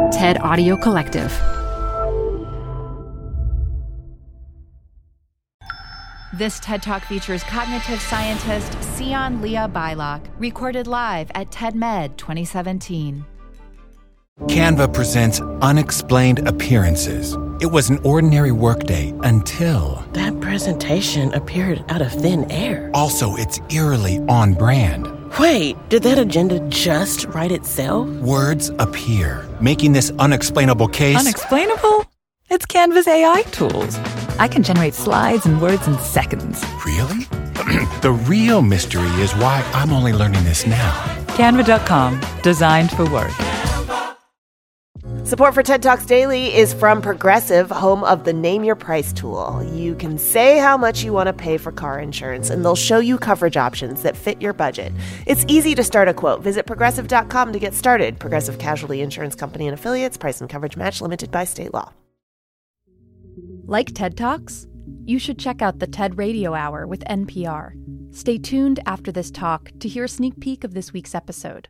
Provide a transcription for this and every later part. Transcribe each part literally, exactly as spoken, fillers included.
TED Audio Collective. This TED Talk features cognitive scientist Sion Leah Beilock, recorded live at TEDMed twenty seventeen. Canva presents Unexplained Appearances. It was an ordinary workday until... That presentation appeared out of thin air. Also, it's eerily on brand. Wait, did that agenda just write itself? Words appear, making this unexplainable case... Unexplainable? It's Canva's A I tools. I can generate slides and words in seconds. Really? The real mystery is why I'm only learning this now. Canva dot com, designed for work. Support for TED Talks Daily is from Progressive, home of the Name Your Price tool. You can say how much you want to pay for car insurance, and they'll show you coverage options that fit your budget. It's easy to start a quote. Visit Progressive dot com to get started. Progressive Casualty Insurance Company and Affiliates. Price and coverage match limited by state law. Like TED Talks? You should check out the TED Radio Hour with N P R. Stay tuned after this talk to hear a sneak peek of this week's episode.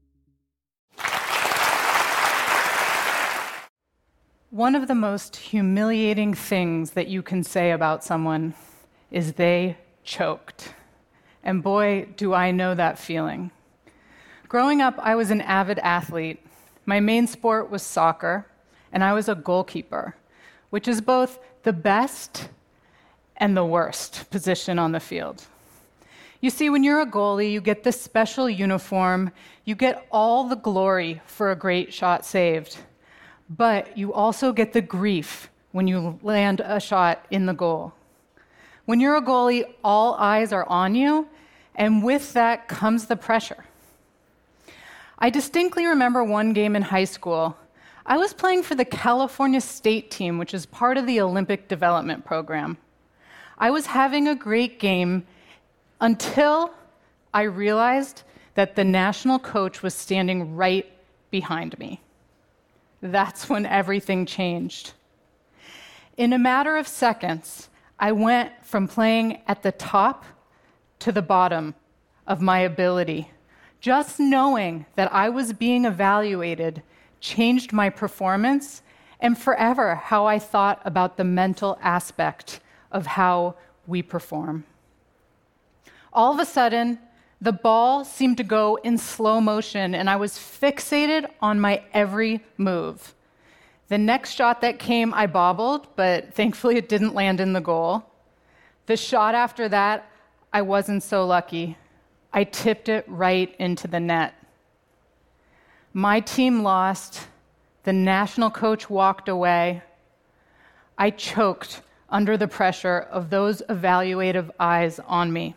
One of the most humiliating things that you can say about someone is they choked. And boy, do I know that feeling. Growing up, I was an avid athlete. My main sport was soccer, and I was a goalkeeper, which is both the best and the worst position on the field. You see, when you're a goalie, you get this special uniform, you get all the glory for a great shot saved. But you also get the grief when you land a shot in the goal. When you're a goalie, all eyes are on you, and with that comes the pressure. I distinctly remember one game in high school. I was playing for the California State team, which is part of the Olympic Development Program. I was having a great game until I realized that the national coach was standing right behind me. That's when everything changed. In a matter of seconds, I went from playing at the top to the bottom of my ability. Just knowing that I was being evaluated changed my performance and forever how I thought about the mental aspect of how we perform. All of a sudden, the ball seemed to go in slow motion, and I was fixated on my every move. The next shot that came, I bobbled, but thankfully it didn't land in the goal. The shot after that, I wasn't so lucky. I tipped it right into the net. My team lost. The national coach walked away. I choked under the pressure of those evaluative eyes on me.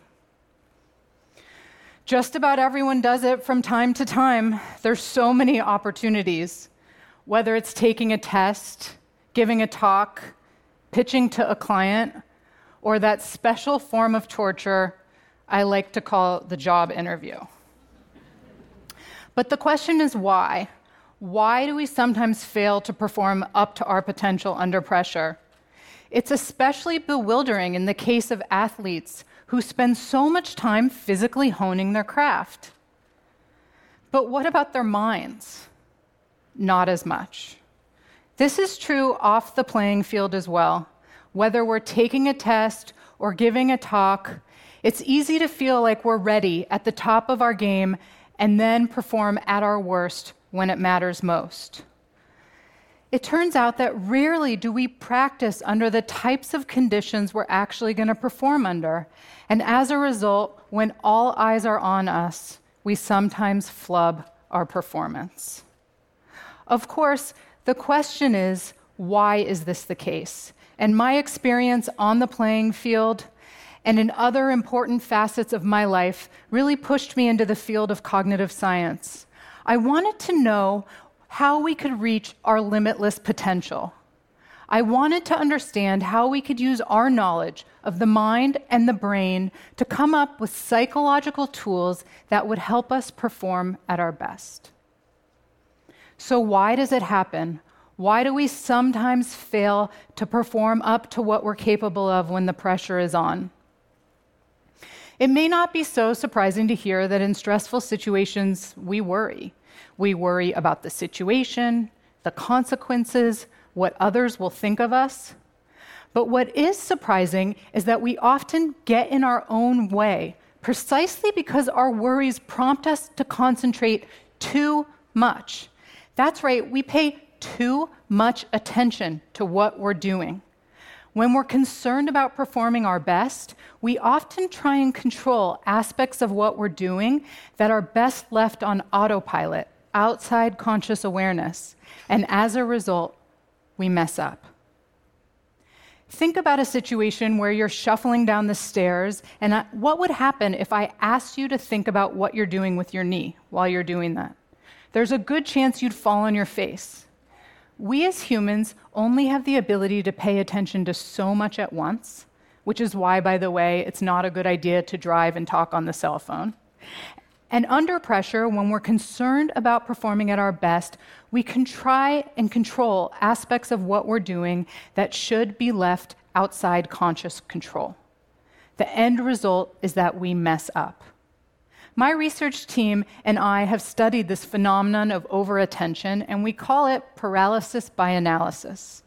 Just about everyone does it from time to time. There's so many opportunities, whether it's taking a test, giving a talk, pitching to a client, or that special form of torture I like to call the job interview. But the question is why? Why do we sometimes fail to perform up to our potential under pressure? It's especially bewildering in the case of athletes who spend so much time physically honing their craft. But what about their minds? Not as much. This is true off the playing field as well. Whether we're taking a test or giving a talk, it's easy to feel like we're ready at the top of our game and then perform at our worst when it matters most. It turns out that rarely do we practice under the types of conditions we're actually going to perform under. And as a result, when all eyes are on us, we sometimes flub our performance. Of course, the question is, why is this the case? And my experience on the playing field and in other important facets of my life really pushed me into the field of cognitive science. I wanted to know how we could reach our limitless potential. I wanted to understand how we could use our knowledge of the mind and the brain to come up with psychological tools that would help us perform at our best. So why does it happen? Why do we sometimes fail to perform up to what we're capable of when the pressure is on? It may not be so surprising to hear that in stressful situations, we worry. We worry about the situation, the consequences, what others will think of us. But what is surprising is that we often get in our own way precisely because our worries prompt us to concentrate too much. That's right, we pay too much attention to what we're doing. When we're concerned about performing our best, we often try and control aspects of what we're doing that are best left on autopilot, outside conscious awareness, and as a result, we mess up. Think about a situation where you're shuffling down the stairs, and what would happen if I asked you to think about what you're doing with your knee while you're doing that? There's a good chance you'd fall on your face. We as humans only have the ability to pay attention to so much at once, which is why, by the way, it's not a good idea to drive and talk on the cell phone. And under pressure, when we're concerned about performing at our best, we can try and control aspects of what we're doing that should be left outside conscious control. The end result is that we mess up. My research team and I have studied this phenomenon of overattention, and we call it paralysis by analysis.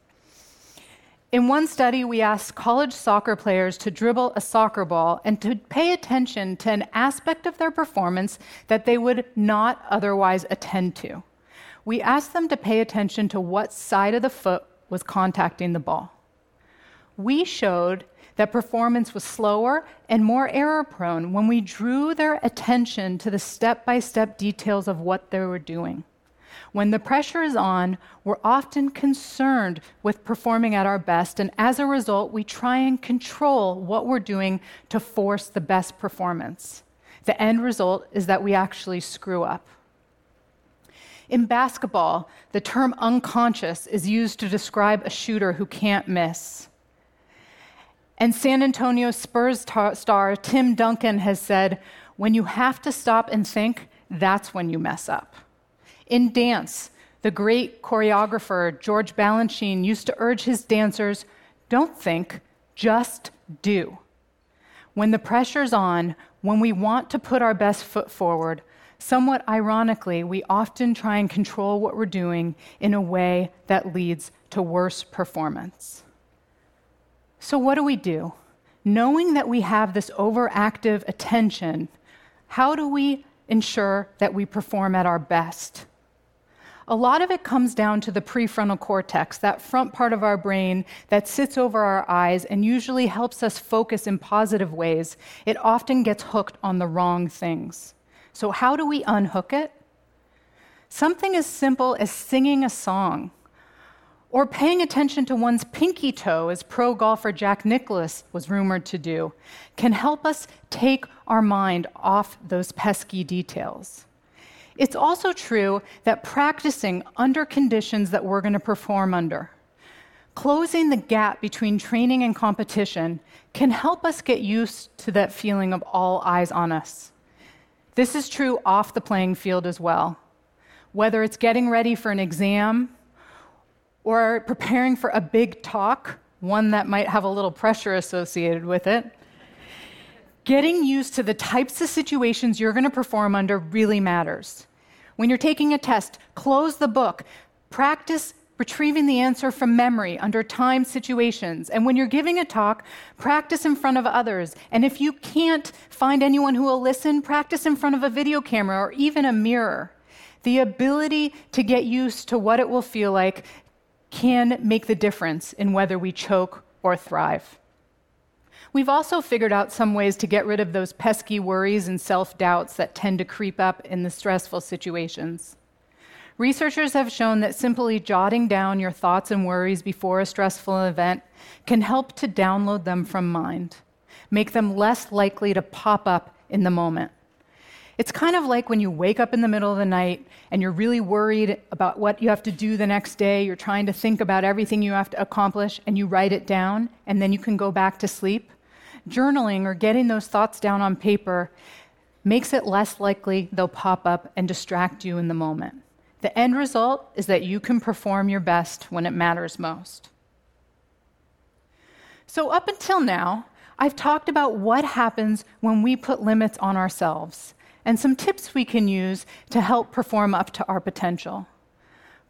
In one study, we asked college soccer players to dribble a soccer ball and to pay attention to an aspect of their performance that they would not otherwise attend to. We asked them to pay attention to what side of the foot was contacting the ball. We showed that performance was slower and more error-prone when we drew their attention to the step-by-step details of what they were doing. When the pressure is on, we're often concerned with performing at our best, and as a result, we try and control what we're doing to force the best performance. The end result is that we actually screw up. In basketball, the term unconscious is used to describe a shooter who can't miss. And San Antonio Spurs tar- star Tim Duncan has said, when you have to stop and think, that's when you mess up. In dance, the great choreographer George Balanchine used to urge his dancers, don't think, just do. When the pressure's on, when we want to put our best foot forward, somewhat ironically, we often try and control what we're doing in a way that leads to worse performance. So what do we do? Knowing that we have this overactive attention, how do we ensure that we perform at our best? A lot of it comes down to the prefrontal cortex, that front part of our brain that sits over our eyes and usually helps us focus in positive ways. It often gets hooked on the wrong things. So how do we unhook it? Something as simple as singing a song, or paying attention to one's pinky toe, as pro golfer Jack Nicklaus was rumored to do, can help us take our mind off those pesky details. It's also true that practicing under conditions that we're going to perform under, closing the gap between training and competition, can help us get used to that feeling of all eyes on us. This is true off the playing field as well. Whether it's getting ready for an exam, or preparing for a big talk, one that might have a little pressure associated with it, getting used to the types of situations you're going to perform under really matters. When you're taking a test, close the book. Practice retrieving the answer from memory under timed situations. And when you're giving a talk, practice in front of others. And if you can't find anyone who will listen, practice in front of a video camera or even a mirror. The ability to get used to what it will feel like can make the difference in whether we choke or thrive. We've also figured out some ways to get rid of those pesky worries and self-doubts that tend to creep up in the stressful situations. Researchers have shown that simply jotting down your thoughts and worries before a stressful event can help to download them from mind, make them less likely to pop up in the moment. It's kind of like when you wake up in the middle of the night and you're really worried about what you have to do the next day. You're trying to think about everything you have to accomplish, and you write it down, and then you can go back to sleep. Journaling or getting those thoughts down on paper makes it less likely they'll pop up and distract you in the moment. The end result is that you can perform your best when it matters most. So up until now, I've talked about what happens when we put limits on ourselves, and some tips we can use to help perform up to our potential.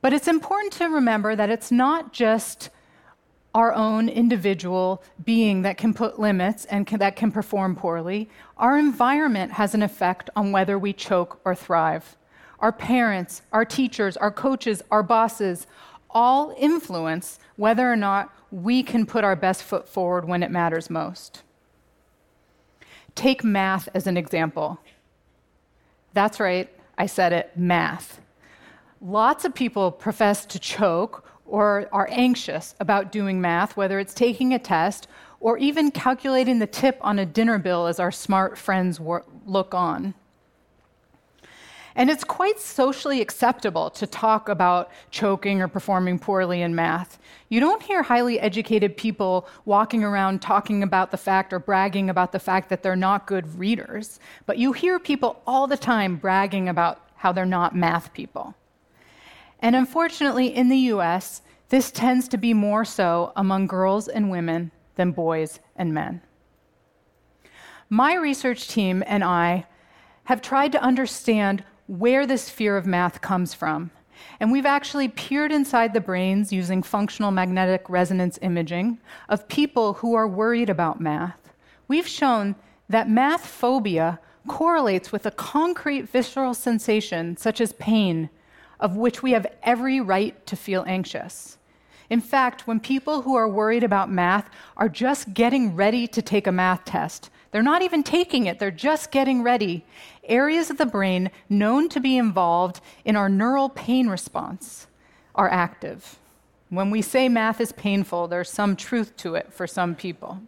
But it's important to remember that it's not just our own individual being that can put limits and can, that can perform poorly. Our environment has an effect on whether we choke or thrive. Our parents, our teachers, our coaches, our bosses all influence whether or not we can put our best foot forward when it matters most. Take math as an example. That's right, I said it, math. Lots of people profess to choke or are anxious about doing math, whether it's taking a test or even calculating the tip on a dinner bill as our smart friends wor- look on. And it's quite socially acceptable to talk about choking or performing poorly in math. You don't hear highly educated people walking around talking about the fact or bragging about the fact that they're not good readers, but you hear people all the time bragging about how they're not math people. And unfortunately, in the U S, this tends to be more so among girls and women than boys and men. My research team and I have tried to understand where this fear of math comes from. And we've actually peered inside the brains using functional magnetic resonance imaging of people who are worried about math. We've shown that math phobia correlates with a concrete visceral sensation, such as pain, of which we have every right to feel anxious. In fact, when people who are worried about math are just getting ready to take a math test, they're not even taking it, they're just getting ready, areas of the brain known to be involved in our neural pain response are active. When we say math is painful, there's some truth to it for some people.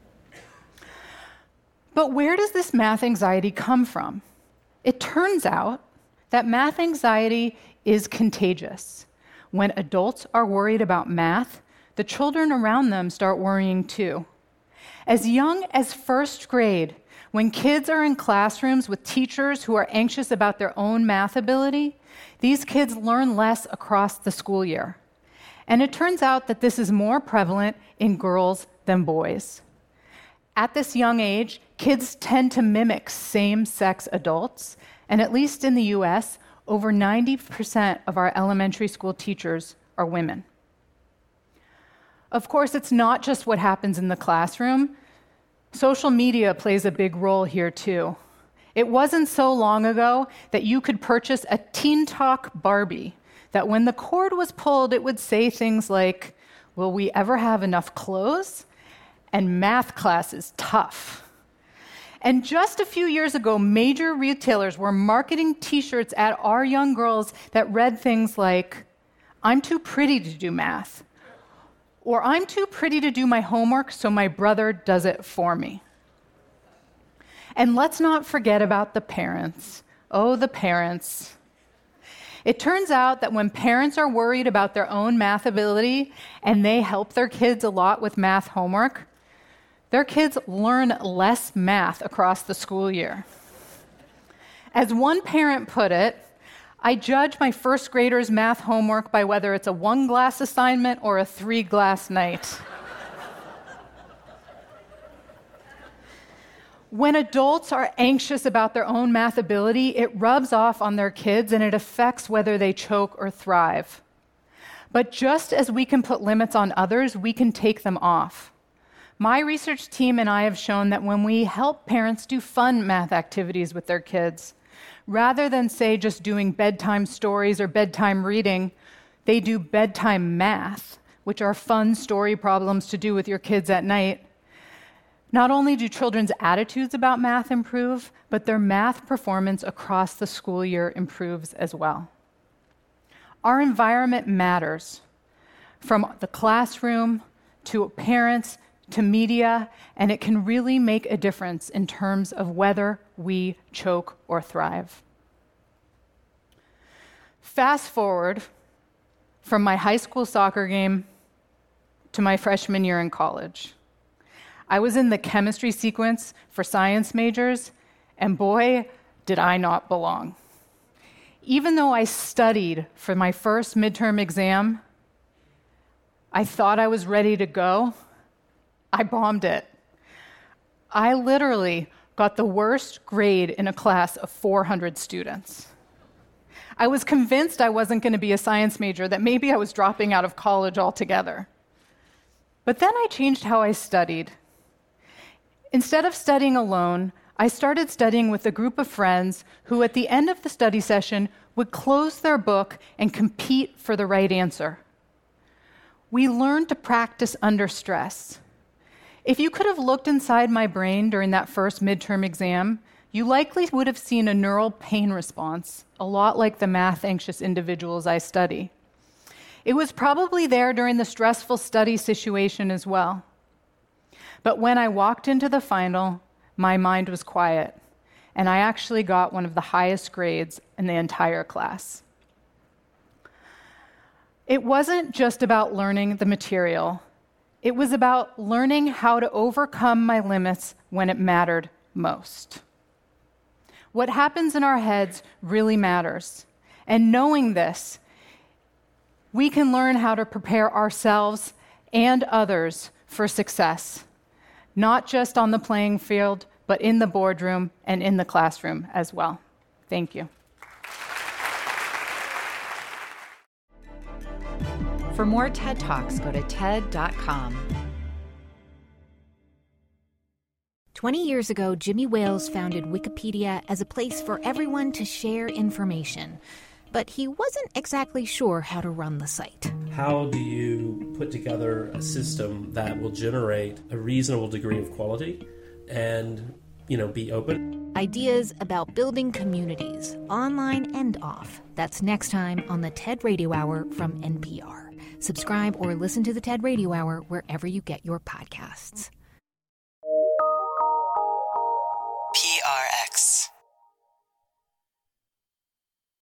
But where does this math anxiety come from? It turns out that math anxiety is contagious. When adults are worried about math, the children around them start worrying too. As young as first grade, when kids are in classrooms with teachers who are anxious about their own math ability, these kids learn less across the school year. And it turns out that this is more prevalent in girls than boys. At this young age, kids tend to mimic same-sex adults, and at least in the U S, over ninety percent of our elementary school teachers are women. Of course, it's not just what happens in the classroom. Social media plays a big role here, too. It wasn't so long ago that you could purchase a Teen Talk Barbie, that when the cord was pulled, it would say things like, "Will we ever have enough clothes?" and "Math class is tough." And just a few years ago, major retailers were marketing t-shirts at our young girls that read things like, "I'm too pretty to do math," or "I'm too pretty to do my homework, so my brother does it for me." And let's not forget about the parents. Oh, the parents. It turns out that when parents are worried about their own math ability and they help their kids a lot with math homework, their kids learn less math across the school year. As one parent put it, "I judge my first graders' math homework by whether it's a one-glass assignment or a three-glass night." When adults are anxious about their own math ability, it rubs off on their kids and it affects whether they choke or thrive. But just as we can put limits on others, we can take them off. My research team and I have shown that when we help parents do fun math activities with their kids, rather than, say, just doing bedtime stories or bedtime reading, they do bedtime math, which are fun story problems to do with your kids at night. Not only do children's attitudes about math improve, but their math performance across the school year improves as well. Our environment matters, from the classroom to parents to media, and it can really make a difference in terms of whether we choke or thrive. Fast forward from my high school soccer game to my freshman year in college. I was in the chemistry sequence for science majors, and boy, did I not belong. Even though I studied for my first midterm exam, I thought I was ready to go. I bombed it. I literally got the worst grade in a class of four hundred students. I was convinced I wasn't going to be a science major, that maybe I was dropping out of college altogether. But then I changed how I studied. Instead of studying alone, I started studying with a group of friends who, at the end of the study session, would close their book and compete for the right answer. We learned to practice under stress. If you could have looked inside my brain during that first midterm exam, you likely would have seen a neural pain response, a lot like the math-anxious individuals I study. It was probably there during the stressful study situation as well. But when I walked into the final, my mind was quiet, and I actually got one of the highest grades in the entire class. It wasn't just about learning the material. It was about learning how to overcome my limits when it mattered most. What happens in our heads really matters. And knowing this, we can learn how to prepare ourselves and others for success, not just on the playing field, but in the boardroom and in the classroom as well. Thank you. For more TED Talks, go to TED dot com. Twenty years ago, Jimmy Wales founded Wikipedia as a place for everyone to share information. But he wasn't exactly sure how to run the site. How do you put together a system that will generate a reasonable degree of quality and, you know, be open? Ideas about building communities, online and off. That's next time on the TED Radio Hour from N P R. Subscribe or listen to the TED Radio Hour wherever you get your podcasts.